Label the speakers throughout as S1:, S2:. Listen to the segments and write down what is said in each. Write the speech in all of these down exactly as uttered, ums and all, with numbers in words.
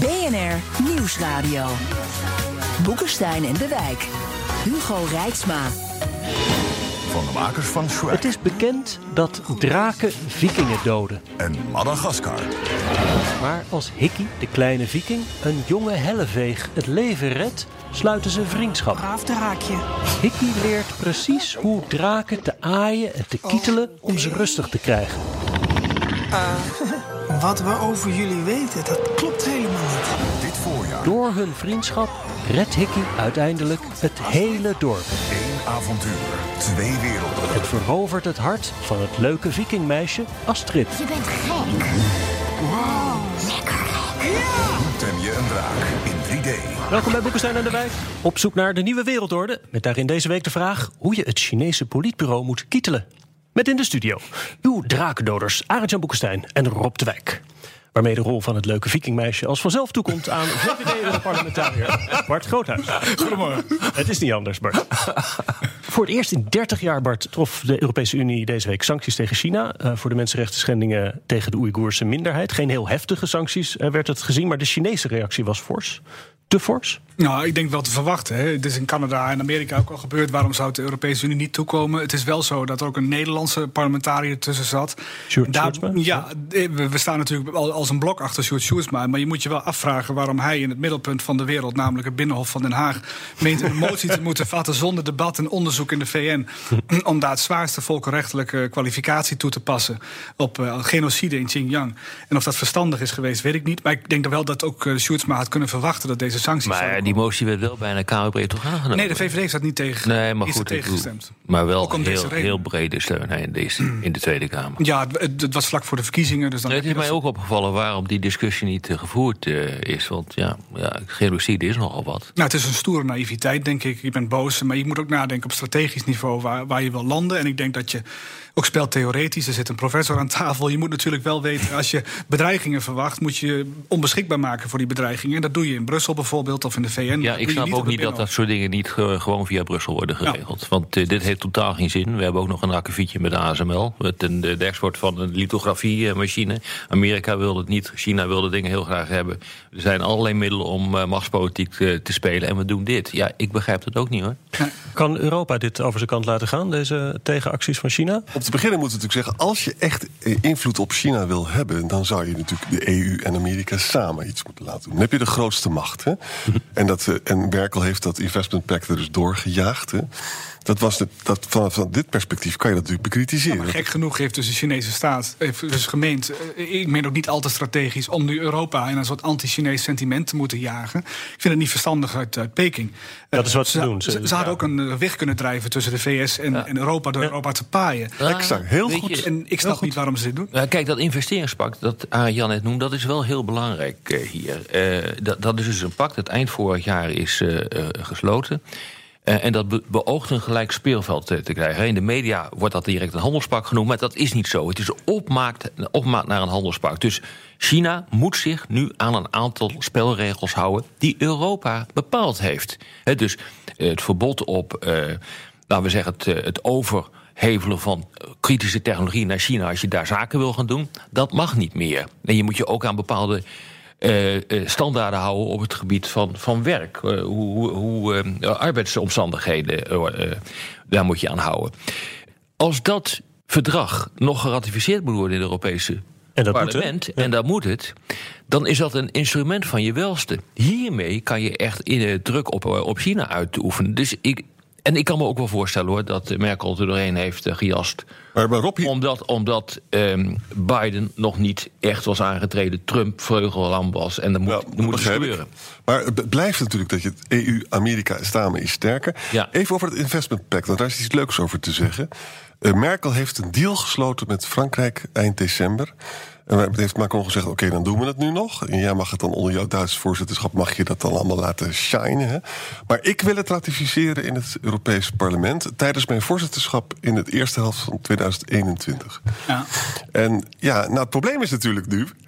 S1: B N R Nieuwsradio. Boekenstein en de Wijk. Hugo Reitsma.
S2: Van de makers van Shrek.
S3: Het is bekend dat draken vikingen doden.
S2: En Madagaskar.
S3: Maar als Hickey, de kleine viking, een jonge helleveeg het leven redt, sluiten ze vriendschap.
S4: Braaf draakje.
S3: Hickey leert precies hoe draken te aaien en te kietelen om ze rustig te krijgen.
S4: Uh, wat we over jullie weten, dat klopt helemaal niet.
S2: Dit voorjaar.
S3: Door hun vriendschap redt Hickey uiteindelijk het hele dorp.
S2: Eén avontuur, twee werelden.
S3: Het verovert het hart van het leuke vikingmeisje Astrid.
S5: Je bent gek. Wow, lekker gek.
S2: Ja. Hoe tem je een draak in drie D?
S3: Welkom bij Boekenstein en de Wijk. Op zoek naar de nieuwe wereldorde. Met daarin deze week de vraag hoe je het Chinese politbureau moet kietelen. Met in de studio uw drakendoders Arend-Jan Boekenstein en Rob de Wijk. Waarmee de rol van het leuke vikingmeisje als vanzelf toekomt aan V V D-parlementariër Bart Groothuis.
S6: Goedemorgen.
S3: Het is niet anders, Bart. Voor het eerst in dertig jaar, Bart, trof de Europese Unie deze week sancties tegen China. Uh, voor de mensenrechten schendingen tegen de Oeigoerse minderheid. Geen heel heftige sancties uh, werd het gezien, maar de Chinese reactie was fors. Te fors?
S6: Nou, ik denk wel te verwachten. Hè. Het is in Canada en Amerika ook al gebeurd. Waarom zou het de Europese Unie niet toekomen? Het is wel zo dat er ook een Nederlandse parlementariër tussen zat.
S3: Sjoerd
S6: Daar,
S3: Sjoerdsma?
S6: Ja, we staan natuurlijk als een blok achter Sjoerd Sjoerdsma. Maar je moet je wel afvragen waarom hij in het middelpunt van de wereld, namelijk het Binnenhof van Den Haag, meent een motie te moeten vatten zonder debat en onderzoek in de V N. Om daar het zwaarste volkenrechtelijke kwalificatie toe te passen op uh, genocide in Xinjiang. En of dat verstandig is geweest, weet ik niet. Maar ik denk wel dat ook uh, Sjoerdsma had kunnen verwachten dat deze sancties.
S7: Maar die motie werd wel bijna kamerbreed toch aangenomen?
S6: Nee, de V V D heeft dat niet tegen.
S7: Nee, maar
S6: is
S7: goed,
S6: er tegen gestemd.
S7: Maar wel
S6: Ook om deze
S7: heel,
S6: reden.
S7: heel brede steun in, deze, in de Tweede Kamer.
S6: Ja, het, het was vlak voor de verkiezingen. Dus dan
S7: Nee, het is mij ook opgevallen waarom die discussie niet uh, gevoerd uh, is. Want ja, ja, genocide is nogal wat.
S6: Nou, het is een stoere naïviteit, denk ik. Je bent boos, maar je moet ook nadenken op strategisch niveau waar, waar je wil landen. En ik denk dat je ook speelt theoretisch. Er zit een professor aan tafel. Je moet natuurlijk wel weten, als je bedreigingen verwacht, moet je je onbeschikbaar maken voor die bedreigingen. En dat doe je in Brussel bijvoorbeeld of in de V N.
S7: Ja, ik snap niet ook niet dat dat soort dingen niet uh, gewoon via Brussel worden geregeld. Ja. Want uh, dit heeft totaal geen zin. We hebben ook nog een akkefietje met A S M L. Met een, de export van een lithografiemachine. Amerika wilde het niet. China wilde dingen heel graag hebben. Er zijn allerlei middelen om uh, machtspolitiek uh, te spelen. En we doen dit. Ja, ik begrijp het ook niet, hoor.
S3: Ja. Kan Europa dit over zijn kant laten gaan, deze tegenacties van China?
S8: Om te beginnen moeten we natuurlijk zeggen, als je echt invloed op China wil hebben, dan zou je natuurlijk de E U en Amerika samen iets moeten laten doen. Dan heb je de grootste macht. Hè? en, dat, en Merkel heeft dat investment pact er dus doorgejaagd. Hè? Dat was de, dat, van, van dit perspectief kan je dat natuurlijk bekritiseren.
S6: Ja, maar gek genoeg heeft dus de Chinese staat heeft dus gemeend, ik meen ook niet al te strategisch, om nu Europa in een soort anti-Chinees sentiment te moeten jagen. Ik vind het niet verstandig uit, uit Peking.
S3: Dat is wat ze,
S6: ze
S3: doen.
S6: Ze, ze, ze hadden ook een weg kunnen drijven tussen de V S en,
S7: ja.
S6: en Europa door ja. Europa te paaien.
S7: Ja,
S8: exact, heel
S7: weet
S8: goed.
S7: Je,
S6: en ik snap niet waarom ze dit doen.
S7: Ja, kijk, dat investeringspact dat Jan net noemt, dat is wel heel belangrijk uh, hier. Uh, dat, dat is dus een pact dat eind vorig jaar is uh, uh, gesloten. Uh, en dat be- beoogt een gelijk speelveld te, te krijgen. In de media wordt dat direct een handelspact genoemd, maar dat is niet zo. Het is een opmaat, een opmaat naar een handelspact. Dus China moet zich nu aan een aantal spelregels houden die Europa bepaald heeft. He, dus uh, het verbod op, uh, laten we zeggen, het, uh, het overhevelen van kritische technologie naar China, als je daar zaken wil gaan doen, dat mag niet meer. En je moet je ook aan bepaalde Uh, uh, standaarden houden op het gebied van, van werk. Uh, hoe hoe uh, arbeidsomstandigheden, uh, uh, daar moet je aan houden. Als dat verdrag nog geratificeerd moet worden in het Europese
S3: en dat
S7: parlement,
S3: moet, ja.
S7: en dat moet het, dan is dat een instrument van je welste. Hiermee kan je echt in uh, druk op, op China uitoefenen. Dus ik, en ik kan me ook wel voorstellen, hoor, dat Merkel er doorheen heeft uh, gejast.
S8: Maar, maar Rob, hier...
S7: Omdat, omdat um, Biden nog niet echt was aangetreden, Trump vleugellam was. En er moet,
S8: ja,
S7: er moet iets gebeuren.
S8: Maar het blijft natuurlijk dat je het E U, Amerika samen is sterker.
S7: Ja.
S8: Even over het investment pact, want daar is iets leuks over te zeggen. Uh, Merkel heeft een deal gesloten met Frankrijk eind december. En heeft Macron gezegd, oké, okay, dan doen we het nu nog. En jij mag het dan onder jouw Duitse voorzitterschap, mag je dat dan allemaal laten shinen. Hè? Maar ik wil het ratificeren in het Europees Parlement tijdens mijn voorzitterschap in de eerste helft van tweeduizend eenentwintig.
S6: Ja.
S8: En ja, nou het probleem is natuurlijk nu,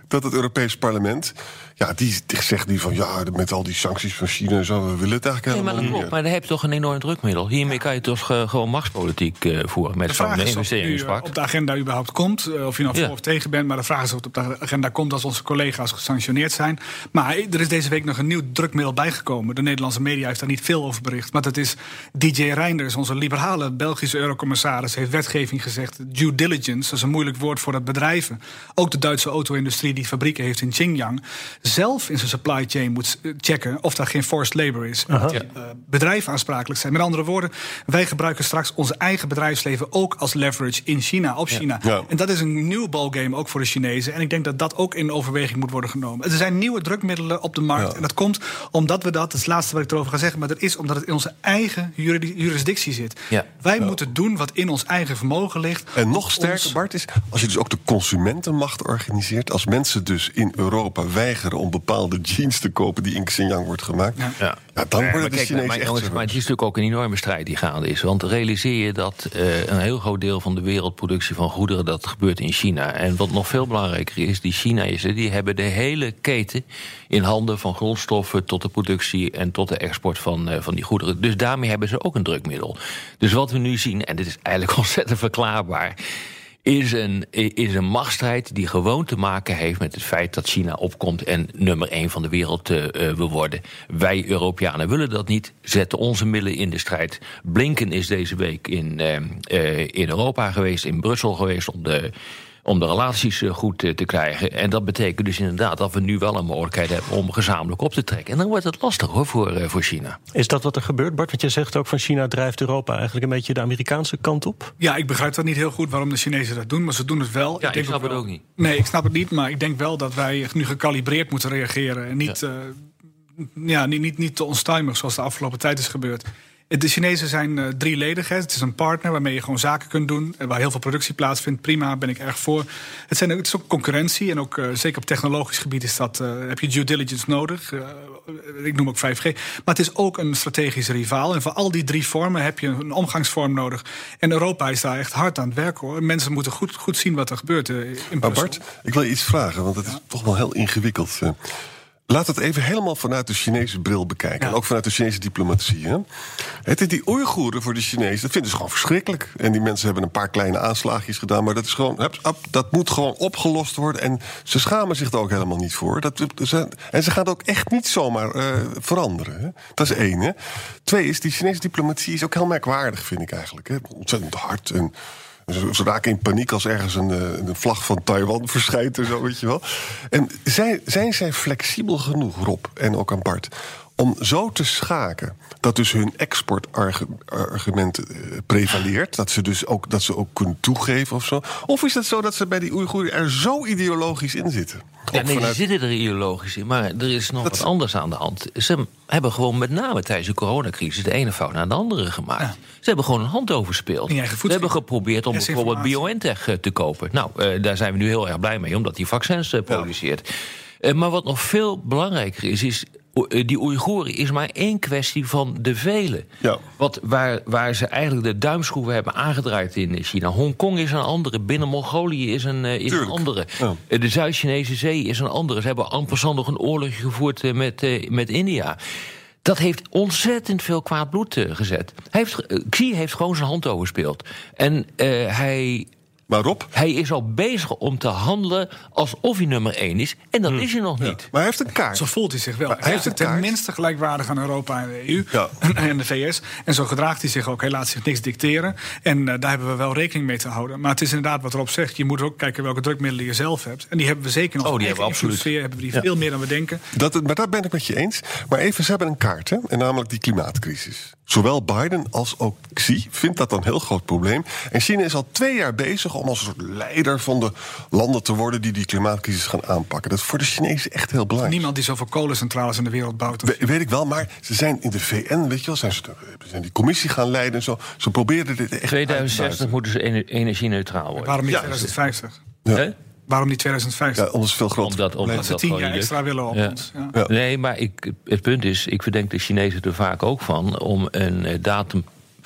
S8: dat het Europees Parlement... ja, die, die zegt nu van... ja, met al die sancties van China en zo... we willen het eigenlijk
S7: nee,
S8: helemaal
S7: maar dat
S8: niet
S7: klopt,
S8: meer.
S7: maar dan heb je toch een enorm drukmiddel. Hiermee kan je toch uh, gewoon machtspolitiek uh, voeren... met
S6: De
S7: zo'n
S6: vraag is of het nu
S7: investeringspact.
S6: op de agenda überhaupt komt. Uh, of je nou voor
S7: Ja.
S6: of tegen bent. Maar de vraag is of het op de agenda komt als onze collega's gesanctioneerd zijn. Maar er is deze week nog een nieuw drukmiddel bijgekomen. De Nederlandse media heeft daar niet veel over bericht. Maar dat is D J Reinders, onze liberale Belgische eurocommissaris... heeft wetgeving gezegd. Due diligence, dat is een moeilijk woord voor dat bedrijven. Ook de Duitse auto-industrie die fabrieken heeft in Xinjiang... zelf in zijn supply chain moet checken of daar geen forced labor is. Dat die, uh, bedrijven aansprakelijk zijn. Met andere woorden, wij gebruiken straks ons eigen bedrijfsleven... ook als leverage in China, op China.
S8: Ja.
S6: En dat is een nieuw ballgame ook voor de Chinezen. En ik denk dat dat ook in overweging moet worden genomen. Er zijn nieuwe drukmiddelen op de markt.
S8: Ja.
S6: En dat komt omdat we dat, dat is het laatste wat ik erover ga zeggen... maar dat is omdat het in onze eigen juridi- jurisdictie zit.
S7: Ja.
S6: Wij moeten doen wat in ons eigen vermogen ligt.
S8: En nog
S6: Ons-
S8: sterker, Bart, is als je dus ook de consumentenmacht organiseert... als mensen dus in Europa weigeren om bepaalde jeans te kopen... die in Xinjiang wordt gemaakt,
S6: Ja.
S8: ja.
S7: Ja.
S8: dan
S7: Ja,
S8: worden
S7: maar
S8: de
S7: kijk,
S8: Chinezen
S7: maar,
S8: echt
S7: jongens,
S8: zo
S7: maar het is natuurlijk ook een enorme strijd die gaande is. Want realiseer je dat uh, een heel groot deel van de wereldproductie van goederen... dat gebeurt in China. En wat nog veel belangrijker is, die Chinezen... die hebben de hele keten in handen van grondstoffen... tot de productie en tot de export van, uh, van die goederen. Dus daarmee hebben ze ook een drukmiddel. Dus wat we nu zien, en dit is eigenlijk ontzettend verklaarbaar... Is een, is een machtsstrijd die gewoon te maken heeft met het feit dat China opkomt en nummer één van de wereld uh, wil worden. Wij Europeanen willen dat niet, zetten onze middelen in de strijd. Blinken is deze week in, uh, uh, in Europa geweest, in Brussel geweest om de... om de relaties goed te krijgen. En dat betekent dus inderdaad dat we nu wel een mogelijkheid hebben... om gezamenlijk op te trekken. En dan wordt het lastig hoor, voor, voor China.
S3: Is dat wat er gebeurt, Bart? Want je zegt ook van China drijft Europa eigenlijk een beetje de Amerikaanse kant op.
S6: Ja, ik begrijp dat niet heel goed waarom de Chinezen dat doen, maar ze doen het wel.
S7: Ja, ik,
S6: denk
S7: snap het
S6: wel-
S7: ook niet.
S6: Nee, ik snap het niet, maar ik denk wel dat wij nu gekalibreerd moeten reageren. En niet,
S7: Ja.
S6: uh, ja, niet, niet, niet te onstuimig zoals de afgelopen tijd is gebeurd. De Chinezen zijn uh, drieledig. Hè. Het is een partner waarmee je gewoon zaken kunt doen. Waar heel veel productie plaatsvindt. Prima, ben ik erg voor. Het, zijn, het is ook concurrentie. En ook uh, zeker op technologisch gebied is dat, uh, heb je due diligence nodig. Uh, ik noem ook vijf G. Maar het is ook een strategische rivaal. En voor al die drie vormen heb je een omgangsvorm nodig. En Europa is daar echt hard aan het werken, hoor. Mensen moeten goed, goed zien wat er gebeurt uh, in
S8: Maar
S6: Brussel.
S8: Bart, ik wil je iets vragen, want het is toch wel heel ingewikkeld. Uh, Laat het even helemaal vanuit de Chinese bril bekijken.
S6: Ja.
S8: En ook vanuit de Chinese diplomatie. Hè? Het is die Oeigoeren voor de Chinezen, dat vinden ze gewoon verschrikkelijk. En die mensen hebben een paar kleine aanslaagjes gedaan. Maar dat, is gewoon, dat moet gewoon opgelost worden. En ze schamen zich er ook helemaal niet voor. Dat, en ze gaan het ook echt niet zomaar uh, veranderen. Hè? Dat is één. Hè? Twee is, die Chinese diplomatie is ook heel merkwaardig, vind ik eigenlijk. Hè? Ontzettend hard en... Ze, ze raken in paniek als ergens een, een vlag van Taiwan verschijnt en zo, weet je wel. En zijn, zijn zij flexibel genoeg, Rob en ook aan Bart, om zo te schaken dat dus hun exportargument uh, prevaleert, dat ze dus ook, dat ze ook kunnen toegeven of zo? Of is het zo dat ze bij die Oeigoeren er zo ideologisch in zitten?
S7: Ja,
S8: Ook
S7: nee,
S8: vanuit-
S7: ze zitten er ideologisch in, maar er is nog
S8: Dat-
S7: wat anders aan de hand. Ze hebben gewoon met name tijdens de coronacrisis de ene fout naar de andere gemaakt.
S6: Ja.
S7: Ze hebben gewoon een hand overspeeld.
S6: In je eigen
S7: Ze
S6: voetstuk.
S7: hebben geprobeerd om bijvoorbeeld
S6: Desinformatie.
S7: BioNTech eh, te kopen. Nou, eh, daar zijn we nu heel erg blij mee, omdat die vaccins eh, produceert. Eh, maar wat nog veel belangrijker is, is uh, die Oeigoeren is maar één kwestie van de vele.
S8: Ja.
S7: Wat, waar, waar ze eigenlijk de duimschroeven hebben aangedraaid in China. Hongkong is een andere, binnen Mongolië is een, uh, is een
S8: Tuurlijk.
S7: andere.
S8: Ja.
S7: Uh, de Zuid-Chinese Zee is een andere. Ze hebben en passant nog een oorlogje gevoerd uh, met, uh, met India. Dat heeft ontzettend veel kwaad bloed uh, gezet. Hij heeft, uh, Xi heeft gewoon zijn hand overspeeld. En uh, hij...
S8: Maar Rob,
S7: Hij is al bezig om te handelen alsof hij nummer één is. En dat is hij nog niet.
S8: maar hij heeft een kaart.
S6: Zo voelt hij zich wel.
S8: Maar
S6: Hij
S8: hij
S6: heeft het
S8: heeft een kaart.
S6: tenminste gelijkwaardig aan Europa en de E U
S8: Ja.
S6: en de V S. En zo gedraagt hij zich ook. Hij laat zich niks dicteren. En uh, daar hebben we wel rekening mee te houden. Maar het is inderdaad wat Rob zegt. Je moet ook kijken welke drukmiddelen je zelf hebt. En die hebben we zeker nog.
S7: Oh, die
S6: eigen
S7: hebben we absoluut.
S6: invloedssfeer hebben we die veel meer dan we denken.
S8: Dat, maar daar ben ik met je eens. Maar even, ze hebben een kaart, hè? En namelijk die klimaatcrisis. Zowel Biden als ook Xi vindt dat een heel groot probleem. En China is al twee jaar bezig om als een soort leider van de landen te worden die die klimaatcrisis gaan aanpakken. Dat is voor de Chinezen echt heel belangrijk.
S6: Niemand die zoveel kolencentrales in de wereld bouwt. Of
S8: We, weet ik wel, maar ze zijn in de V N, weet je wel, zijn ze ze zijn die commissie gaan leiden en zo. Ze proberen dit echt
S7: tweeduizend zestig
S8: uit te
S7: moeten ze ener- energie-neutraal worden.
S6: waarom niet
S8: Ja,
S6: twintig vijftig?
S7: Hè?
S6: Waarom niet twintig vijftig?
S8: Ja, anders veel groter.
S7: Omdat, omdat
S6: Dat ze
S7: dat
S6: tien
S7: gewoon
S6: jaar
S7: niet
S6: extra
S7: lukt.
S6: willen op
S7: Ja.
S6: ons. Ja.
S8: Ja.
S7: Nee, maar ik, het punt is, ik verdenk de Chinezen er vaak ook van om een eh, datum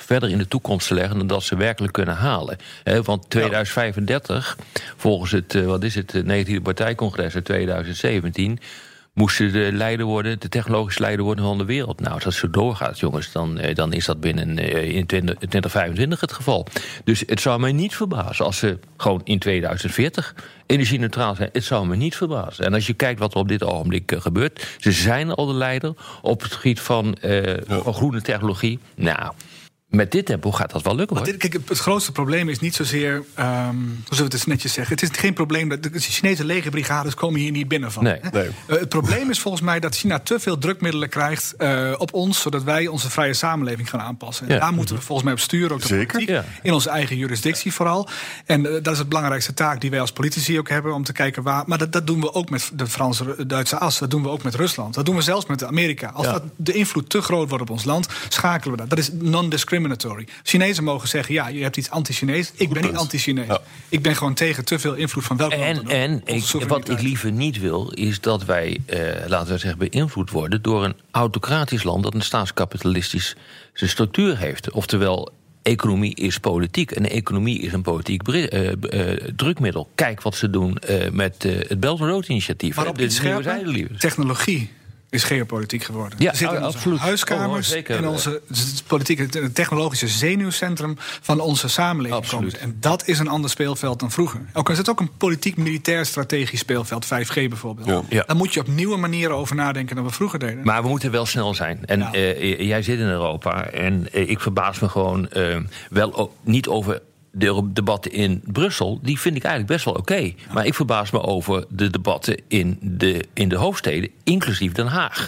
S7: verder in de toekomst te leggen dan dat ze werkelijk kunnen halen. He, want tweeduizend vijfendertig, volgens het, uh, wat is het, negentiende partijcongres uit tweeduizend zeventien... moesten de leider worden, de technologische leider worden van de wereld. Nou, als dat zo doorgaat, jongens, dan, dan is dat binnen uh, in twintig vijfentwintig het geval. Dus het zou mij niet verbazen als ze gewoon in tweeduizend veertig energie-neutraal zijn. Het zou me niet verbazen. En als je kijkt wat er op dit ogenblik uh, gebeurt, ze zijn al de leider op het gebied van, uh, ja. van groene technologie. Nou, met dit tempo gaat dat wel lukken, hoor.
S6: Dit, kijk, het grootste probleem is niet zozeer, um, hoe zullen we het eens netjes zeggen, het is geen probleem dat de Chinese legerbrigades komen hier niet binnen van.
S7: Nee.
S8: Nee.
S6: Uh, het probleem is volgens mij dat China te veel drukmiddelen krijgt uh, op ons, zodat wij onze vrije samenleving gaan aanpassen. En
S7: Ja.
S6: daar moeten we volgens mij op sturen, ook de
S8: Zeker.
S6: politiek,
S7: Ja.
S6: in onze eigen jurisdictie vooral. En uh, dat is het belangrijkste taak die wij als politici ook hebben, om te kijken waar. Maar dat, dat doen we ook met de Franse-Duitse as, dat doen we ook met Rusland, dat doen we zelfs met Amerika. Als
S7: Ja.
S6: dat de invloed te groot wordt op ons land, schakelen we dat. Dat is non-discriminatory. Chinezen mogen zeggen, ja, je hebt iets anti-Chinees. Ik ben niet
S8: punt.
S6: anti-Chinees.
S8: Ja.
S6: Ik ben gewoon tegen te veel invloed van welke
S7: En, en ik, wat ik liever niet wil, is dat wij, eh, laten we zeggen, beïnvloed worden door een autocratisch land dat een staatskapitalistische structuur heeft. Oftewel, economie is politiek. En economie is een politiek bre- uh, uh, drukmiddel. Kijk wat ze doen uh, met uh, het Belt and Road initiatief.
S6: Maar op
S7: de
S6: iets
S7: nieuwe
S6: scherper,
S7: zijdelieven.
S6: technologie is geopolitiek geworden.
S7: Ja,
S6: We zitten in onze
S7: absoluut.
S6: huiskamers,
S7: Oh, zeker.
S6: in onze het politieke, het technologische zenuwcentrum van onze samenleving.
S7: Absoluut.
S6: Komen. En dat is een ander speelveld dan vroeger. Ook is het ook een politiek-militair strategisch speelveld, vijf G bijvoorbeeld.
S8: Ja.
S7: Ja.
S6: Daar moet je op nieuwe manieren over nadenken dan we vroeger deden.
S7: Maar we moeten wel snel zijn. En
S6: Ja.
S7: uh, jij zit in Europa en uh, ik verbaas me gewoon uh, wel o- niet over de debatten in Brussel. Die vind ik eigenlijk best wel oké. Okay. Ja. Maar ik verbaas me over de debatten in de, in de hoofdsteden, inclusief Den Haag.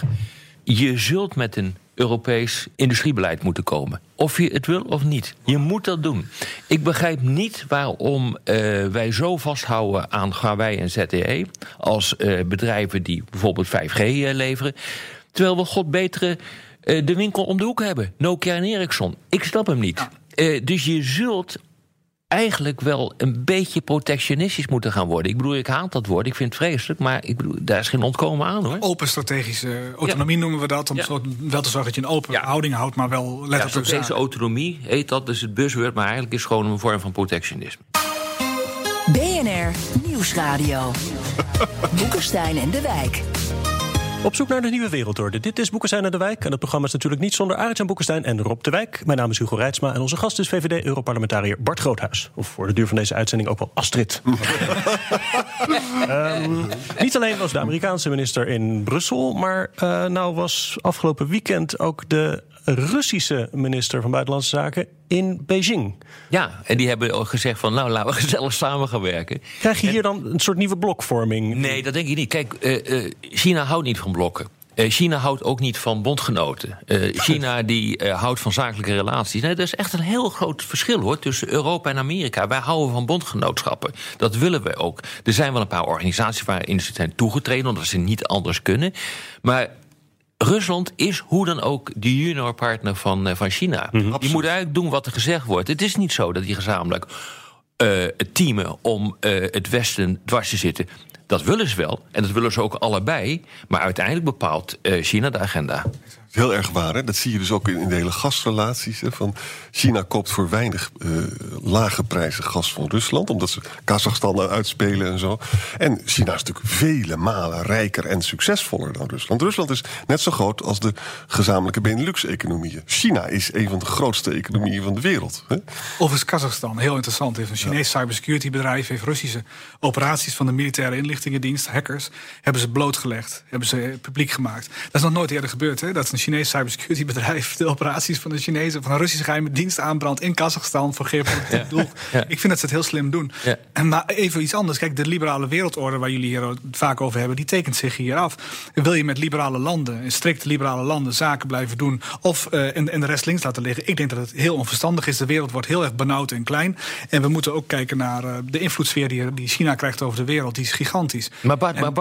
S7: Je zult met een Europees industriebeleid moeten komen. Of je het wil of niet. Je moet dat doen. Ik begrijp niet waarom uh, wij zo vasthouden aan Huawei en Z T E... als uh, bedrijven die bijvoorbeeld vijf G uh, leveren. Terwijl we god betere uh, de winkel om de hoek hebben. Nokia en Ericsson. Ik snap hem niet. Uh, dus je zult eigenlijk wel een beetje protectionistisch moeten gaan worden. Ik bedoel, ik haat dat woord, ik vind het vreselijk... maar ik bedoel, daar is geen ontkomen aan, hoor.
S6: Open strategische autonomie ja. noemen we dat. Om
S7: Ja.
S6: zo, wel te zorgen dat je een open
S7: Ja.
S6: houding houdt, maar wel let
S7: Ja,
S6: op de
S7: strategische
S6: zaken.
S7: autonomie heet dat, dus het buzzword... maar eigenlijk is het gewoon een vorm van protectionisme.
S1: B N R Nieuwsradio. Boekenstein en de Wijk.
S3: Op zoek naar de nieuwe wereldorde. Dit is Boekenstein en de Wijk. En het programma is natuurlijk niet zonder Arend-Jan Boekenstein en Rob de Wijk. Mijn naam is Hugo Reitsma en onze gast is V V D-Europarlementariër Bart Groothuis. Of voor de duur van deze uitzending ook wel Astrid. um, niet alleen was de Amerikaanse minister in Brussel, maar uh, nou was afgelopen weekend ook de Russische minister van Buitenlandse Zaken in Beijing.
S7: Ja, en die hebben ook gezegd van, nou, laten we gezellig samen gaan werken.
S3: Krijg je hier dan een soort nieuwe blokvorming?
S7: Nee, dat denk ik niet. Kijk, uh, uh, China houdt niet van blokken. Uh, China houdt ook niet van bondgenoten. Uh, China die uh, houdt van zakelijke relaties. Nee, dat is echt een heel groot verschil, hoor, tussen Europa en Amerika. Wij houden van bondgenootschappen. Dat willen we ook. Er zijn wel een paar organisaties waarin ze zijn toegetreden, omdat ze niet anders kunnen. Maar Rusland is hoe dan ook de juniorpartner van, uh, van China. Mm-hmm. Die moet eigenlijk doen wat er gezegd wordt. Het is niet zo dat die gezamenlijk uh, teamen om uh, het Westen dwars te zitten. Dat willen ze wel, en dat willen ze ook allebei. Maar uiteindelijk bepaalt uh, China de agenda.
S8: Heel erg waar, hè? Dat zie je dus ook in, in de hele gasrelaties. Hè? Van China koopt voor weinig uh, lage prijzen gas van Rusland, omdat ze Kazachstan uitspelen en zo. En China is natuurlijk vele malen rijker en succesvoller dan Rusland. Rusland is net zo groot als de gezamenlijke Benelux-economieën. China is een van de grootste economieën van de wereld. Hè?
S6: Of is Kazachstan, heel interessant. Heeft een Chinees ja. cybersecurity bedrijf, heeft Russische operaties van de militaire inlichtingendienst, hackers, hebben ze blootgelegd, hebben ze publiek gemaakt. Dat is nog nooit eerder gebeurd, hè? Dat is een Chinees cybersecurity bedrijf de operaties van de Chinese, van een Russische geheime dienst aanbrandt in Kazachstan voor geopolitiek ja. doel. Ja. Ik vind dat ze het heel slim doen. Ja. En maar even iets anders. Kijk, de liberale wereldorde waar jullie hier vaak over hebben, die tekent zich hier af. Wil je met liberale landen, strikte liberale landen, zaken blijven doen of uh, en, en de rest links laten liggen? Ik denk dat het heel onverstandig is. De wereld wordt heel erg benauwd en klein. En we moeten ook kijken naar uh, de invloedssfeer die, die China krijgt over de wereld. Die is gigantisch.
S7: Maar Bart,
S6: en,
S7: maar Bart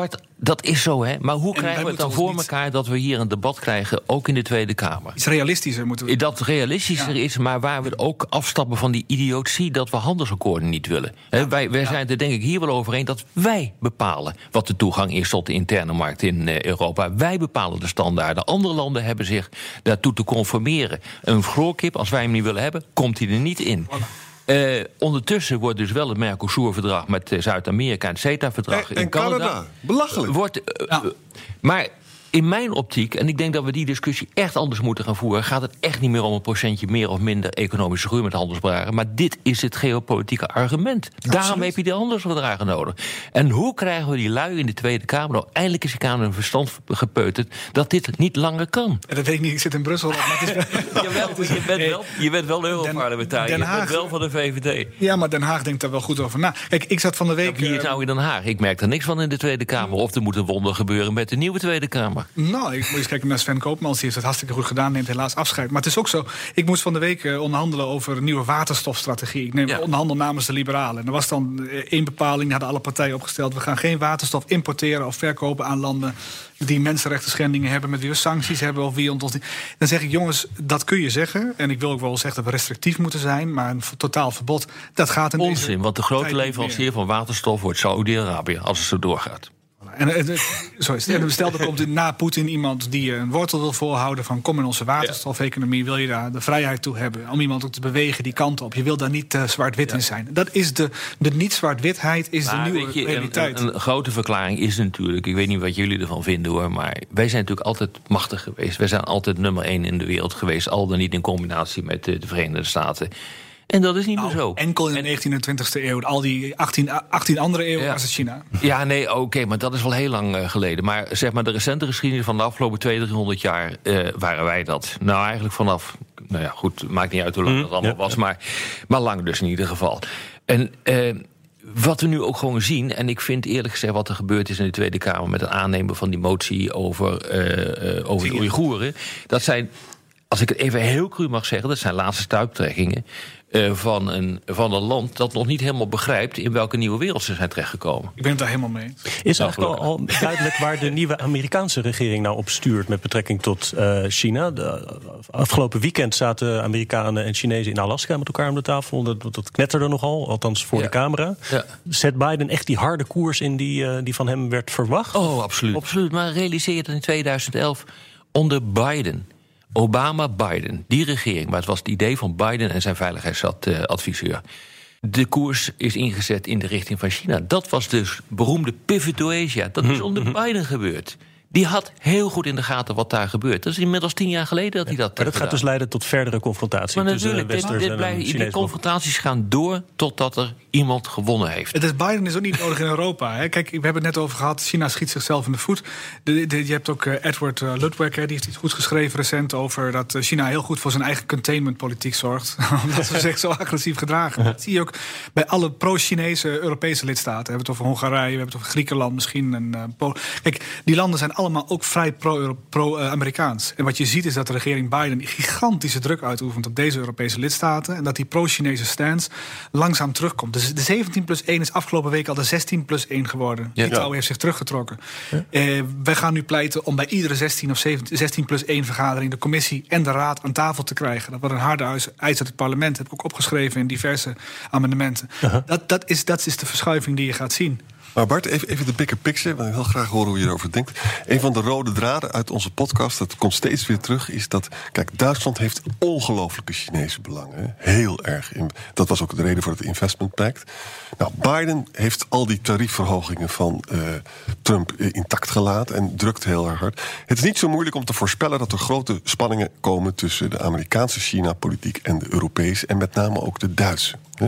S7: dat is zo, hè. Maar hoe
S6: En
S7: krijgen we
S6: wij
S7: het dan
S6: moeten
S7: voor
S6: ons niet-
S7: elkaar dat we hier een debat krijgen, ook in de Tweede Kamer?
S6: Iets realistischer moeten we.
S7: Dat realistischer
S6: Ja.
S7: is, maar waar we ook afstappen van die idiotie dat we handelsakkoorden niet willen. He, wij wij zijn er denk ik hier wel overeen dat wij bepalen wat de toegang is tot de interne markt in uh, Europa. Wij bepalen de standaarden. Andere landen hebben zich daartoe te conformeren. Een vloerkip, als wij hem niet willen hebben, komt hij er niet in. Uh, ondertussen wordt dus wel het Mercosur-verdrag met uh, Zuid-Amerika en het CETA-verdrag
S8: En-
S7: in
S8: en
S7: Canada.
S8: Canada. Belachelijk.
S7: Wordt, uh,
S6: Ja.
S7: uh, maar in mijn optiek, en ik denk dat we die discussie echt anders moeten gaan voeren, gaat het echt niet meer om een procentje meer of minder economische groei met handelsverdragen. Maar dit is het geopolitieke argument. Daarom heb je die handelsverdragen nodig. En hoe krijgen we die lui in de Tweede Kamer nou eindelijk eens aan hun verstand gepeuterd dat dit niet langer kan?
S6: Ja, dat weet ik niet, ik zit in Brussel. Maar het is...
S7: Jawel, je bent wel, je bent wel Europarlementariër.
S6: Den
S7: Je
S6: Haag-
S7: bent wel van de V V D.
S6: Ja, maar Den Haag denkt daar wel goed over na. Kijk, ik zat van de week.
S7: Wie is
S6: eh,
S7: nou in Den Haag? Ik merk er niks van in de Tweede Kamer. Of er moet een wonder gebeuren met de nieuwe Tweede Kamer.
S6: Nou, ik moet eens kijken naar Sven Koopmans. Die heeft het hartstikke goed gedaan, neemt helaas afscheid. Maar het is ook zo, ik moest van de week eh, onderhandelen over een nieuwe waterstofstrategie. Ik neem
S7: Ja.
S6: onderhandel namens de Liberalen. En er was dan eh, één bepaling, die hadden alle partijen opgesteld. We gaan geen waterstof importeren of verkopen aan landen die mensenrechten schendingen hebben, met wie we sancties hebben of wie ons niet. Dan zeg ik, jongens, dat kun je zeggen. En ik wil ook wel zeggen dat we restrictief moeten zijn, maar een v- totaal verbod, dat gaat in deze
S7: Onzin, want de grote
S6: tijd niet
S7: leverancier
S6: meer.
S7: van waterstof wordt Saudi-Arabië als het zo doorgaat.
S6: En, en, en- zo is het. En stel, er komt na Poetin iemand die een wortel wil voorhouden van kom in onze waterstofeconomie, wil je daar de vrijheid toe hebben om iemand ook te bewegen die kant op. Je wil daar niet uh, zwart-wit in zijn. Dat is de, de niet-zwart-witheid is
S7: Maar
S6: de nieuwe
S7: weet je,
S6: realiteit.
S7: Een, een grote verklaring is natuurlijk, ik weet niet wat jullie ervan vinden hoor, maar wij zijn natuurlijk altijd machtig geweest. Wij zijn altijd nummer één in de wereld geweest, al dan niet in combinatie met de, de Verenigde Staten. En dat is niet meer zo.
S6: Enkel in de negentiende en twintigste eeuw. Al die achttien, achttien andere eeuwen
S7: Ja.
S6: was het China.
S7: Ja, nee, oké, okay, maar dat is wel heel lang uh, geleden. Maar zeg maar, de recente geschiedenis van de afgelopen tweehonderd, driehonderd jaar uh, waren wij dat. Nou, eigenlijk vanaf, nou ja, goed, maakt niet uit hoe lang
S3: Mm,
S7: dat allemaal
S3: ja,
S7: was,
S3: ja.
S7: Maar, maar lang dus in ieder geval. En uh, wat we nu ook gewoon zien, en ik vind eerlijk gezegd wat er gebeurd is in de Tweede Kamer met het aannemen van die motie over, uh, uh, over de Oeigoeren, dat zijn, als ik het even heel cru mag zeggen, dat zijn laatste stuiptrekkingen uh, van, een, van een land dat nog niet helemaal begrijpt in welke nieuwe wereld ze zijn terechtgekomen.
S6: Ik ben het daar helemaal mee eens.
S3: Is eigenlijk al, al duidelijk waar de nieuwe Amerikaanse regering nou op stuurt met betrekking tot uh, China? De, afgelopen weekend zaten Amerikanen en Chinezen in Alaska met elkaar om de tafel. Dat, dat knetterde nogal, althans voor
S7: Ja.
S3: de camera.
S7: Ja.
S3: Zet Biden echt die harde koers in die, uh, die van hem werd verwacht?
S7: Oh, absoluut. absoluut. Maar realiseer je dat in tweeduizend elf onder Biden, Obama-Biden, die regering, maar het was het idee van Biden en zijn veiligheidsadviseur. De koers is ingezet in de richting van China. Dat was dus beroemde pivot to Asia. Dat is onder Biden gebeurd. Die had heel goed in de gaten wat daar gebeurt. Dat is inmiddels tien jaar geleden dat hij dat
S3: Maar dat gaat dus leiden tot verdere confrontatie
S7: Maar
S3: tussen
S7: natuurlijk, dit,
S3: Westers
S7: dit
S3: en
S7: blijft, die
S3: Chinezen.
S7: confrontaties gaan door totdat er iemand gewonnen heeft.
S6: Het is Biden is ook niet nodig in Europa. Hè. Kijk, we hebben het net over gehad. China schiet zichzelf in de voet. De, de, je hebt ook uh, Edward uh, Ludwig, hè, die heeft iets goed geschreven recent over dat uh, China heel goed voor zijn eigen containmentpolitiek zorgt. Omdat ze zich zo agressief gedragen. Dat zie je ook bij alle pro-Chinese Europese lidstaten. We hebben het over Hongarije, we hebben het over Griekenland misschien. En, uh, Polen. Kijk, die landen zijn allemaal ook vrij pro-Amerikaans. Pro, uh, en wat je ziet is dat de regering Biden gigantische druk uitoefent op deze Europese lidstaten. En dat die pro-Chinese stance langzaam terugkomt. Dus de zeventien plus één is afgelopen week al de zestien plus één geworden.
S7: Ja.
S6: Litouwen heeft zich teruggetrokken. Ja. Uh, wij gaan nu pleiten om bij iedere zestien of zestien plus één vergadering de commissie en de raad aan tafel te krijgen. Dat wordt een harde eis uit het parlement. Dat heb ik ook opgeschreven in diverse amendementen. Uh-huh. Dat, dat, is, dat is de verschuiving die je gaat zien.
S8: Maar Bart, even, even de bigger picture, want ik wil graag horen hoe je erover denkt. Een van de rode draden uit onze podcast, dat komt steeds weer terug, is dat, kijk, Duitsland heeft ongelooflijke Chinese belangen. Heel erg. Dat was ook de reden voor het Investment Pact. Nou, Biden heeft al die tariefverhogingen van uh, Trump uh, intact gelaten en drukt heel erg hard. Het is niet zo moeilijk om te voorspellen dat er grote spanningen komen tussen de Amerikaanse China-politiek en de Europese en met name ook de Duitse. Hè?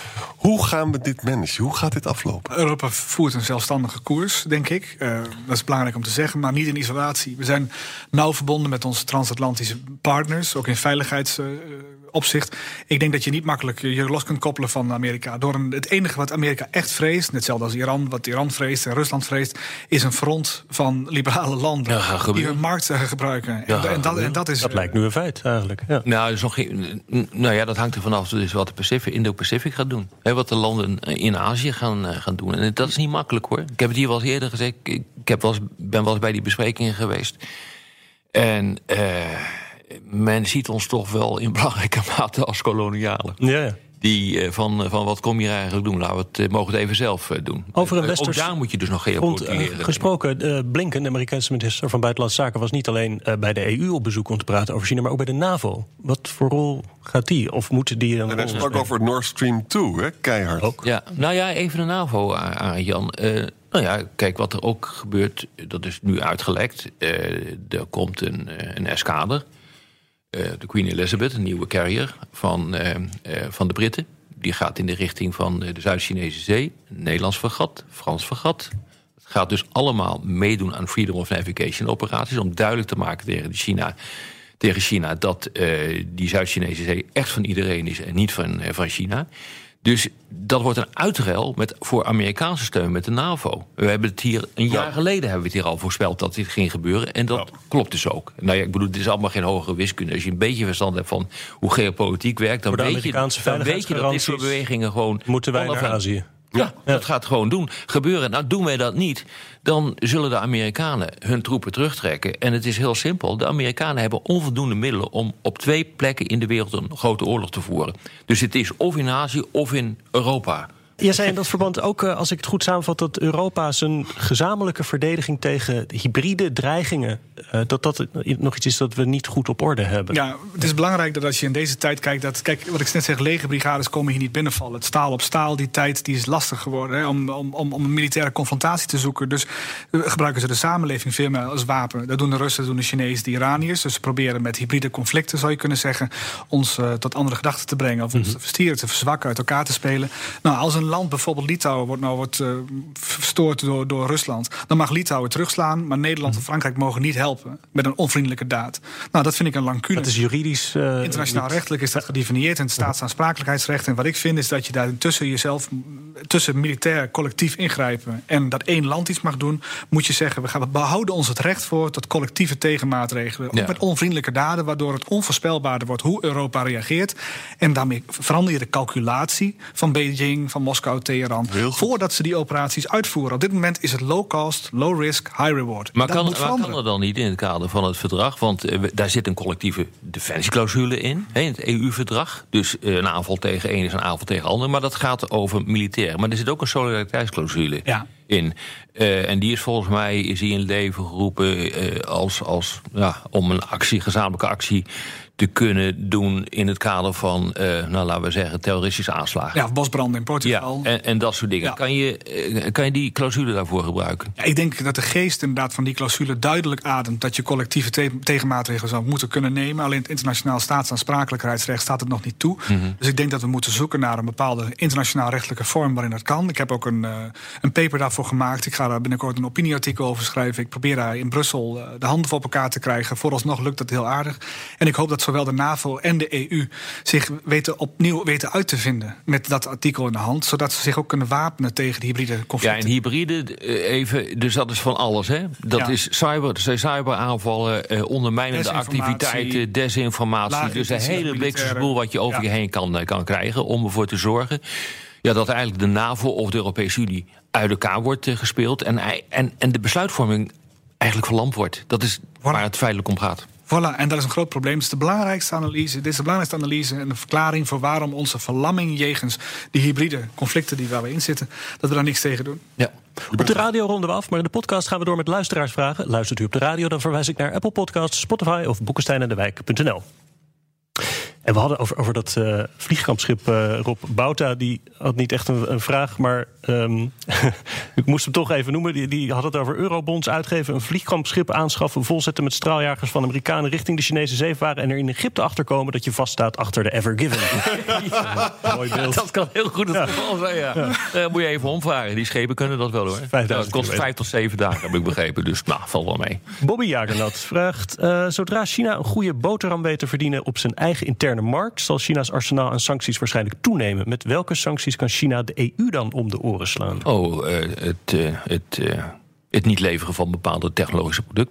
S8: Hoe gaan we dit managen? Hoe gaat dit aflopen?
S6: Europa voert een zelfstandige koers, denk ik. Uh, dat is belangrijk om te zeggen, maar niet in isolatie. We zijn nauw verbonden met onze transatlantische partners, ook in veiligheidsopzicht. Uh, ik denk dat je niet makkelijk je los kunt koppelen van Amerika. Door een, het enige wat Amerika echt vreest, hetzelfde als Iran, wat Iran vreest en Rusland vreest, is een front van liberale landen
S7: ja,
S6: die hun markt zeggen gebruiken.
S7: Ja,
S6: en, en, dat, en dat is.
S3: Dat lijkt nu een feit, eigenlijk. Ja.
S7: Nou, is nog geen, nou ja, dat hangt er vanaf. Dus wat de Indo-Pacific gaat doen. Hè, wat de landen in Azië gaan, uh, gaan doen. En dat is niet makkelijk, hoor. Ik heb het hier wel eens eerder gezegd. Ik heb wel eens, ben wel eens bij die besprekingen geweest. En uh, men ziet ons toch wel in belangrijke mate als kolonialen.
S3: Ja, ja.
S7: Die uh, van, van wat kom je er eigenlijk doen? Laten we het, uh, mogen het even zelf uh, doen.
S3: Over een
S7: uh,
S3: westers...
S7: Ook daar moet je dus nog geopolitiek leren.
S3: Uh, gesproken, uh, Blinken, de Amerikaanse minister van Buitenlandse Zaken, was niet alleen uh, bij de E U op bezoek om te praten over China, maar ook bij de NAVO. Wat voor rol gaat die? Of moeten die dan?
S8: En hij sprak over Nord Stream twee, hè? Keihard.
S3: Ook.
S7: Ja, nou ja, even de NAVO aan, Jan. Uh, nou ja, kijk, wat er ook gebeurt, dat is nu uitgelekt. Uh, er komt een, een eskader. Uh, de Queen Elizabeth, een nieuwe carrier van, uh, uh, van de Britten. Die gaat in de richting van de Zuid-Chinese Zee. Een Nederlands fregat, Frans fregat. Het gaat dus allemaal meedoen aan Freedom of Navigation operaties, om duidelijk te maken tegen China, tegen China dat uh, die Zuid-Chinese Zee echt van iedereen is en niet van, uh, van China. Dus dat wordt een uitruil met, voor Amerikaanse steun met de NAVO. We hebben het hier een jaar ja. geleden hebben we het hier al voorspeld dat dit ging gebeuren. En dat ja. klopt dus ook. Nou ja, ik bedoel, het is allemaal geen hogere wiskunde. Als je een beetje verstand hebt van hoe geopolitiek werkt, dan, weet je, dan weet je dat dit soort bewegingen gewoon
S3: moeten wij naar Azië.
S7: Ja, ja, dat gaat gewoon doen. gebeuren. Nou, doen wij dat niet, dan zullen de Amerikanen hun troepen terugtrekken. En het is heel simpel. De Amerikanen hebben onvoldoende middelen om op twee plekken in de wereld een grote oorlog te voeren. Dus het is of in Azië of in Europa.
S3: Je zei in dat verband ook, als ik het goed samenvat, dat Europa zijn gezamenlijke verdediging tegen hybride dreigingen, dat dat nog iets is dat we niet goed op orde hebben.
S6: Ja, het is belangrijk dat als je in deze tijd kijkt, dat, kijk, wat ik net zeg, legerbrigades komen hier niet binnenvallen. Het staal op staal, die tijd die is lastig geworden, hè, om, om, om een militaire confrontatie te zoeken. Dus gebruiken ze de samenleving veel meer als wapen. Dat doen de Russen, dat doen de Chinezen, de Iraniërs. Dus ze proberen met hybride conflicten, zou je kunnen zeggen, ons uh, tot andere gedachten te brengen, of ons mm-hmm. te verstieren, te verzwakken, uit elkaar te spelen. Nou, als een land, bijvoorbeeld Litouwen, wordt nou wordt uh, verstoord door, door Rusland, dan mag Litouwen terugslaan, maar Nederland en Frankrijk mogen niet helpen met een onvriendelijke daad. Nou, dat vind ik een lacune.
S3: Dat is juridisch. Uh,
S6: Internationaal niet... rechtelijk is dat gedefinieerd in het staatsaansprakelijkheidsrecht. En wat ik vind is dat je daar tussen jezelf, tussen militair collectief ingrijpen en dat één land iets mag doen, moet je zeggen, we gaan behouden ons het recht voor tot collectieve tegenmaatregelen. Ja. Ook met onvriendelijke daden, waardoor het onvoorspelbaarder wordt hoe Europa reageert. En daarmee verander je de calculatie van Beijing, van Moskou, Teheran, voordat ze die operaties uitvoeren. Op dit moment is het low cost, low risk, high reward.
S7: Maar kan, maar kan er dan niet in het kader van het verdrag? Want uh, daar zit een collectieve defensieclausule in, he, in het E U-verdrag. Dus uh, een aanval tegen één is een aanval tegen ander. Maar dat gaat over militair. Maar er zit ook een solidariteitsclausule ja. in. Uh, en die is volgens mij is die in leven geroepen uh, als, als ja, om een actie, gezamenlijke actie te kunnen doen in het kader van, uh, nou laten we zeggen, terroristische aanslagen.
S6: Ja, bosbranden in Portugal.
S7: Ja, en, en dat soort dingen. Ja. Kan je, uh, kan je die clausule daarvoor gebruiken?
S6: Ja, ik denk dat de geest inderdaad van die clausule duidelijk ademt dat je collectieve te- tegenmaatregelen zou moeten kunnen nemen. Alleen het internationaal staatsaansprakelijkheidsrecht staat het nog niet toe. Mm-hmm. Dus ik denk dat we moeten zoeken naar een bepaalde internationaal rechtelijke vorm waarin dat kan. Ik heb ook een, uh, een paper daarvoor gemaakt. Ik ga daar binnenkort een opinieartikel over schrijven. Ik probeer daar in Brussel uh, de handen voor op elkaar te krijgen. Vooralsnog lukt dat heel aardig. En ik hoop dat zowel de NAVO en de E U zich weten opnieuw weten uit te vinden met dat artikel in de hand, zodat ze zich ook kunnen wapenen tegen die hybride conflicten.
S7: Ja, en hybride, even, dus dat is van alles, hè? Dat ja. is cyber, dat zijn cyberaanvallen, eh, ondermijnende activiteiten, desinformatie, dus een hele blikse boel wat je over ja. je heen kan, kan krijgen om ervoor te zorgen ja, dat eigenlijk de NAVO of de Europese Unie uit elkaar wordt uh, gespeeld en, en, en de besluitvorming eigenlijk verlamd wordt. Dat is voilà. waar het feitelijk om gaat.
S6: Voilà, en dat is een groot probleem. Het is de belangrijkste analyse. Dit is de belangrijkste analyse en een verklaring voor waarom onze verlamming jegens die hybride conflicten die waar we in zitten, dat we daar niks tegen doen.
S3: Ja. Op de radio ronden we af, maar in de podcast gaan we door met luisteraarsvragen. Luistert u op de radio, dan verwijs ik naar Apple Podcasts, Spotify of boekenstein en de wijk punt n l. En we hadden over, over dat uh, vliegkampschip uh, Rob Bouta, die had niet echt een, een vraag, maar um, ik moest hem toch even noemen. Die, die had het over eurobonds uitgeven, een vliegkampschip aanschaffen, volzetten met straaljagers van Amerikanen richting de Chinese zeevaren en er in Egypte achterkomen dat je vaststaat achter de Ever Given.
S7: Ja, mooi beeld. Dat kan heel goed het ja. geval zijn, ja. ja. Uh, moet je even omvragen. Die schepen kunnen dat wel, hoor. Ja, dat kost vijf tot zeven dagen, heb ik begrepen. Dus nou, valt wel mee.
S3: Bobby Jagernat vraagt, uh, zodra China een goede boterham weet te verdienen op zijn eigen interne markt, zal China's arsenaal aan sancties waarschijnlijk toenemen. Met welke sancties kan China de E U dan om de oren slaan?
S7: Oh, uh, het, uh, het, uh, het niet leveren van bepaalde technologische producten.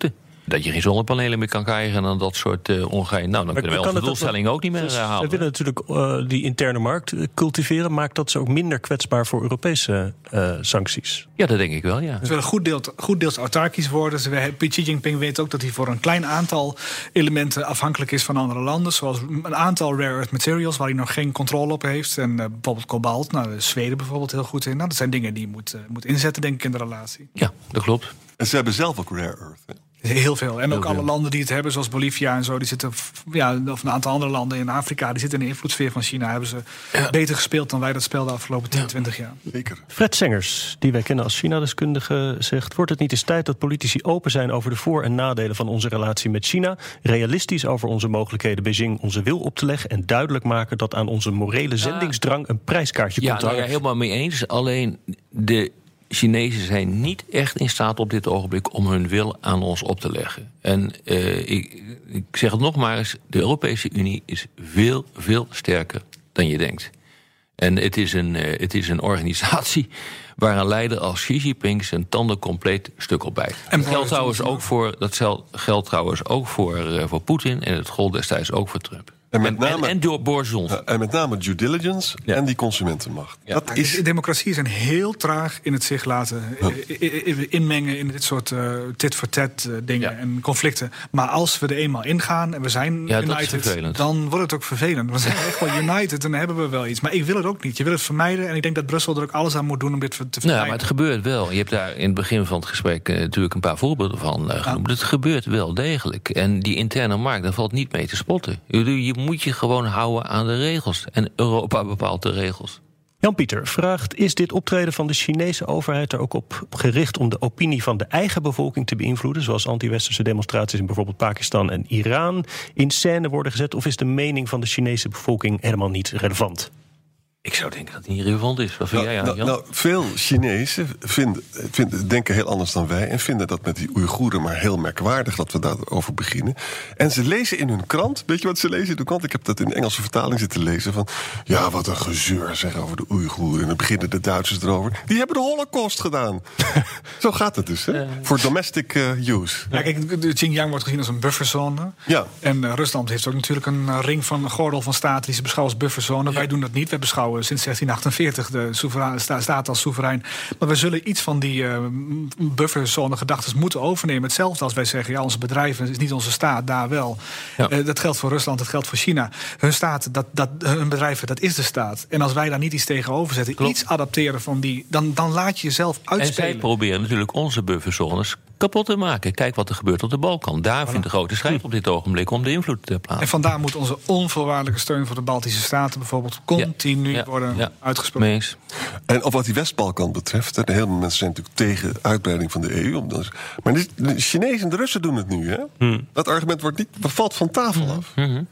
S7: dat je geen zonnepanelen meer kan krijgen en dan dat soort uh, ongein. Nou, dan maar kunnen we onze doelstellingen ook niet meer dus halen.
S3: We willen natuurlijk uh, die interne markt cultiveren. Maakt dat ze ook minder kwetsbaar voor Europese uh, sancties?
S7: Ja, dat denk ik wel, ja.
S6: Ze willen goed, deel, goed deels autarkisch worden. Ze, Xi Jinping weet ook dat hij voor een klein aantal elementen afhankelijk is van andere landen. Zoals een aantal rare earth materials waar hij nog geen controle op heeft. En uh, bijvoorbeeld kobalt. Nou, de Zweden bijvoorbeeld heel goed in. Nou, dat zijn dingen die je moet, uh, moet inzetten, denk ik, in de relatie.
S7: Ja, dat klopt.
S8: En ze hebben zelf ook rare earth, hè?
S6: Heel veel. En
S7: Heel
S6: ook
S7: veel.
S6: alle landen die het hebben, zoals Bolivia en zo, die zitten, ja, of een aantal andere landen in Afrika, die zitten in de invloedssfeer van China. Hebben ze ja. beter gespeeld dan wij dat spel de afgelopen tien, twintig jaar.
S8: Zeker.
S3: Fred Sengers, die wij kennen als China-deskundige, zegt: wordt het niet eens tijd dat politici open zijn over de voor- en nadelen van onze relatie met China, realistisch over onze mogelijkheden Beijing onze wil op te leggen en duidelijk maken dat aan onze morele zendingsdrang een prijskaartje
S7: ja,
S3: komt
S7: nou
S3: hangen?
S7: Ja, helemaal mee eens. Alleen de Chinezen zijn niet echt in staat op dit ogenblik om hun wil aan ons op te leggen. En uh, ik, ik zeg het nogmaals, de Europese Unie is veel, veel sterker dan je denkt. En het is een, uh, het is een organisatie waar een leider als Xi Jinping zijn tanden compleet stuk op bijt. En dat geldt trouwens ook voor, dat geldt trouwens ook voor, uh, voor Poetin en het gold destijds ook voor Trump.
S8: En met name,
S7: en, en door Boris Johnson.
S8: En met name due diligence ja. en die consumentenmacht.
S6: Ja.
S8: Dat is...
S6: De democratieën zijn heel traag in het zich laten inmengen in dit soort uh, tit-for-tat uh, dingen ja. en conflicten. Maar als we er eenmaal ingaan en we zijn
S7: ja,
S6: united, dan wordt het ook vervelend. We zijn echt wel united en dan hebben we wel iets. Maar ik wil het ook niet. Je wil het vermijden en ik denk dat Brussel er ook alles aan moet doen om dit te vermijden.
S7: Nou, maar het gebeurt wel. Je hebt daar in het begin van het gesprek uh, natuurlijk een paar voorbeelden van uh, genoemd. Ja. Het gebeurt wel degelijk. En die interne markt, daar valt niet mee te spotten. Je, je moet je gewoon houden aan de regels. En Europa bepaalt de regels.
S3: Jan-Pieter vraagt: is dit optreden van de Chinese overheid er ook op gericht om de opinie van de eigen bevolking te beïnvloeden, zoals anti-westerse demonstraties in bijvoorbeeld Pakistan en Iran in scène worden gezet, of is de mening van de Chinese bevolking helemaal niet relevant?
S7: Ik zou denken dat het niet relevant is. Wat vind
S8: nou,
S7: jij,
S8: nou,
S7: Jan?
S8: nou, veel Chinezen vinden, vinden, denken heel anders dan wij en vinden dat met die Oeigoeren maar heel merkwaardig dat we daarover beginnen. En ze lezen in hun krant, weet je wat ze lezen in de krant? Ik heb dat in de Engelse vertaling zitten lezen van, ja, wat een gezeur zeg over de Oeigoeren. En dan beginnen de Duitsers erover. Die hebben de Holocaust gedaan. Zo gaat het dus, hè? Uh, Voor domestic uh, use.
S6: Ja, kijk, de Xinjiang wordt gezien als een bufferzone.
S8: Ja.
S6: En uh, Rusland heeft ook natuurlijk een uh, ring van een gordel van staten die ze beschouwen als bufferzone. Ja. Wij doen dat niet. Wij beschouwen sinds zestien achtenveertig de sta, staat als soeverein. Maar we zullen iets van die uh, bufferzone gedachten moeten overnemen. Hetzelfde als wij zeggen, ja, onze bedrijven is niet onze staat, daar wel. Ja. Uh, dat geldt voor Rusland, dat geldt voor China. Hun staat, dat, dat, hun bedrijven, dat is de staat. En als wij daar niet iets tegenover zetten, Klopt. iets adapteren van die, dan, dan laat je jezelf uitspelen.
S7: En zij proberen natuurlijk onze bufferzones kapot te maken. Kijk wat er gebeurt op de Balkan. Daar voilà. vindt de grote strijd op dit ogenblik om de invloed te plaatsen.
S6: En vandaar moet onze onvoorwaardelijke steun voor de Baltische Staten bijvoorbeeld continu ja. Ja. worden ja. uitgesproken.
S7: Mees.
S8: En op wat die West-Balkan betreft, de hele mensen zijn natuurlijk tegen uitbreiding van de E U. Maar de Chinezen en de Russen doen het nu, hè? Hmm. Dat argument wordt niet, valt van tafel hmm. af.
S6: Hmm.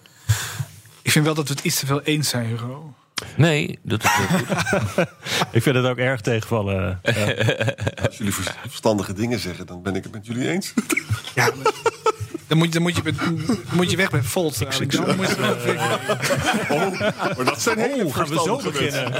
S6: Ik vind wel dat we het iets te veel eens zijn, Hugo.
S7: Nee, dat is heel goed.
S3: Ik vind het ook erg tegenvallen. Ja.
S8: Als jullie verstandige dingen zeggen, dan ben ik het met jullie eens.
S6: Ja, dan moet je, dan moet je, dan moet je weg bij Volt.
S8: Ik ik dan moet je oh, maar dat zijn hele
S3: oh, gaan we zo beginnen.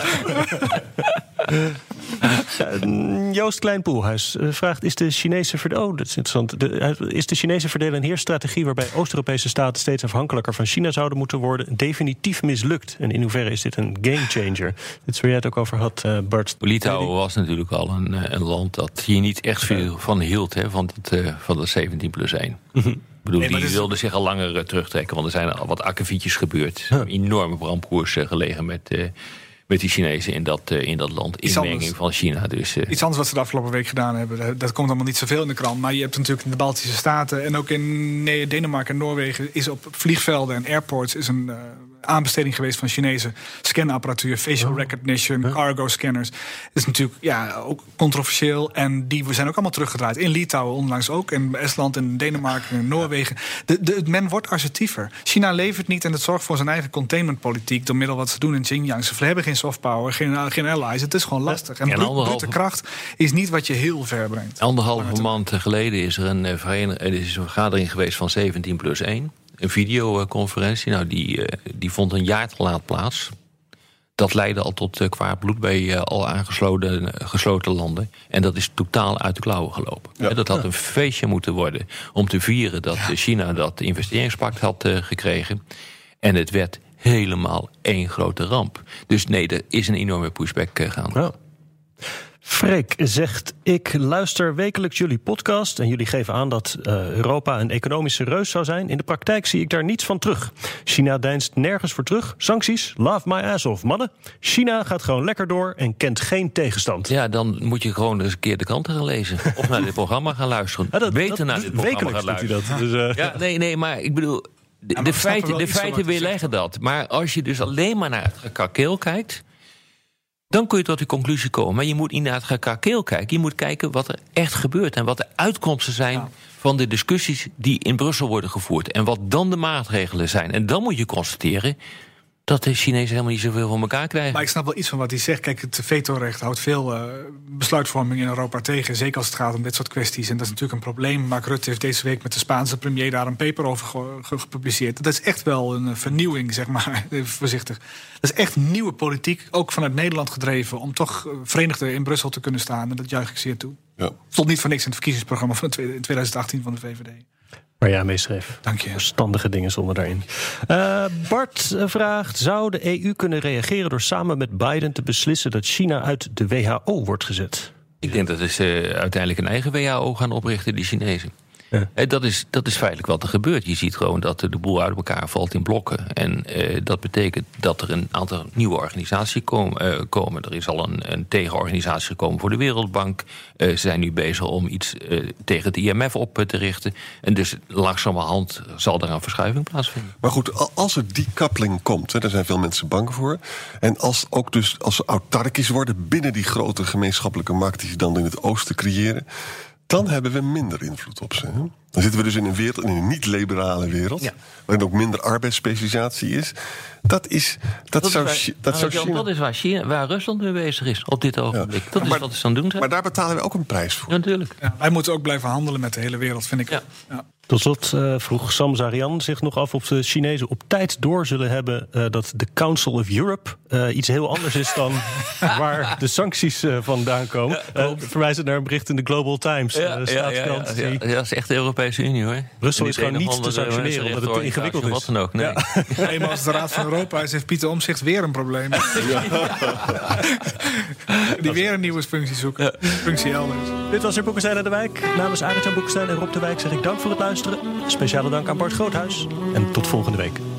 S3: uh, Joost Klein-Poelhuis uh, vraagt: is de Chinese verdeel, oh, dat is interessant. De, uh, is de Chinese verdeel- en heersstrategie waarbij Oost-Europese staten steeds afhankelijker van China zouden moeten worden definitief mislukt? En in hoeverre is dit een gamechanger? Dit is waar jij het ook over had, uh, Bart.
S7: Litouwen was natuurlijk al een, een land dat hier niet echt veel van hield, hè, van dat, uh, van dat zeventien plus één. Mm-hmm. Ik bedoel, nee, die is... wilde zich al langer uh, terugtrekken, want er zijn al wat akkefietjes gebeurd. Huh. Enorme brandkoers uh, gelegen met, uh, met die Chinezen in dat, uh, in dat land. Inmenging van China. Dus, uh...
S6: Iets anders wat ze de afgelopen week gedaan hebben. Dat, dat komt allemaal niet zoveel in de krant. Maar je hebt natuurlijk in de Baltische Staten en ook in nee, Denemarken en Noorwegen is op vliegvelden en airports is een uh, aanbesteding geweest van Chinese scanapparatuur, facial recognition, huh? cargo scanners. Dat is natuurlijk ja, ook controversieel. En die zijn ook allemaal teruggedraaid. In Litouwen onlangs ook. In Estland, in Denemarken, in Noorwegen. De, de, men wordt assertiever. China levert niet en het zorgt voor zijn eigen containmentpolitiek door middel wat ze doen in Xinjiang. Ze hebben geen soft power, geen, geen allies. Het is gewoon lastig. En, en brute anderhalve... kracht is niet wat je heel ver brengt.
S7: Anderhalve maand geleden is er een, uh, verenig... er is een vergadering geweest van zeventien plus één. Een videoconferentie. Nou, die, uh, die vond een jaar te laat plaats. dat leidde al tot uh, kwaad bloed bij uh, al aangesloten uh, gesloten landen. En dat is totaal uit de klauwen gelopen. Ja. Dat had een feestje moeten worden om te vieren dat ja. China dat investeringspact had uh, gekregen. En het werd helemaal één grote ramp. Dus nee, er is een enorme pushback uh, gaande.
S3: Ja. Freek zegt, ik luister wekelijks jullie podcast en jullie geven aan dat uh, Europa een economische reus zou zijn. In de praktijk zie ik daar niets van terug. China deinst nergens voor terug. Sancties, love my ass off, mannen. China gaat gewoon lekker door en kent geen tegenstand.
S7: Ja, dan moet je gewoon eens een keer de kranten gaan lezen. Of naar dit programma gaan luisteren. Ja, dat, Beter dat, naar dit programma gaan luisteren. Dat, dus, uh... Ja, nee, nee, maar ik bedoel, de, ja, de feiten, de feiten weerleggen dat. Maar als je dus alleen maar naar het gekakeel kijkt, dan kun je tot die conclusie komen. Maar je moet niet naar het gekakeel kijken. Je moet kijken wat er echt gebeurt en wat de uitkomsten zijn ja. van de discussies die in Brussel worden gevoerd. En wat dan de maatregelen zijn. En dan moet je constateren dat de Chinezen helemaal niet zoveel van elkaar krijgen.
S6: Maar ik snap wel iets van wat hij zegt. Kijk, het vetorecht houdt veel uh, besluitvorming in Europa tegen. Zeker als het gaat om dit soort kwesties. En dat is natuurlijk een probleem. Mark Rutte heeft deze week met de Spaanse premier daar een paper over ge- gepubliceerd. Dat is echt wel een vernieuwing, zeg maar. Even voorzichtig. Dat is echt nieuwe politiek, ook vanuit Nederland gedreven, om toch verenigd in Brussel te kunnen staan. En dat juich ik zeer toe. Ja. Stond niet voor niks in het verkiezingsprogramma van twintig achttien van de V V D.
S3: Waar jij meeschreef.
S6: Dank je.
S3: Verstandige dingen stonden daarin. Uh, Bart vraagt, zou de E U kunnen reageren door samen met Biden te beslissen dat China uit de W H O wordt gezet?
S7: Ik denk dat ze uh, uiteindelijk een eigen W H O gaan oprichten, die Chinezen. Ja. Uh, dat, is, dat is feitelijk wat er gebeurt. Je ziet gewoon dat de boel uit elkaar valt in blokken. En uh, dat betekent dat er een aantal nieuwe organisaties komen. Uh, komen. Er is al een, een tegenorganisatie gekomen voor de Wereldbank. Uh, ze zijn nu bezig om iets uh, tegen het I M F op uh, te richten. En dus langzamerhand zal er een verschuiving plaatsvinden.
S8: Maar goed, als er decoupling komt, hè, daar zijn veel mensen bang voor. En als ook dus als ze autarkisch worden binnen die grote gemeenschappelijke markt die ze dan in het oosten creëren, dan hebben we minder invloed op ze. Hè? Dan zitten we dus in een wereld, in een niet-liberale wereld, ja, waarin ook minder arbeidsspecialisatie is. Dat is, dat, dat zou, is waar, dat zou China...
S7: Dat is waar, China, waar Rusland mee bezig is op dit ogenblik. Ja. Dat is
S8: maar,
S7: wat ze aan doen zijn.
S8: Maar daar betalen we ook een prijs voor.
S7: Ja, natuurlijk.
S6: Ja, wij moeten ook blijven handelen met de hele wereld, vind ik. Ja. Ja.
S3: Tot slot uh, vroeg Sam Zarian zich nog af of de Chinezen op tijd door zullen hebben uh, dat de Council of Europe uh, iets heel anders is dan waar de sancties uh, vandaan komen. Ja, uh, verwijzend naar een bericht in de Global Times.
S7: Ja,
S3: uh,
S7: ja, ja, ja, ja, ja, dat is echt de Europese Unie, hoor.
S3: Brussel is gewoon niet te sanctioneren omdat het te ingewikkeld is.
S7: Wat dan ook, nee.
S6: Ja. Nee, maar als de Raad van Europa is, heeft Pieter Omtzigt weer een probleem. Ja. Die weer een nieuwe functie zoeken. Ja. Functie elders.
S3: Dit was weer Boekenstein en de Wijk. Namens Arend-Jan Boekenstein en Rob de Wijk zeg ik dank voor het luisteren. Speciale dank aan Bart Groothuis. En tot volgende week.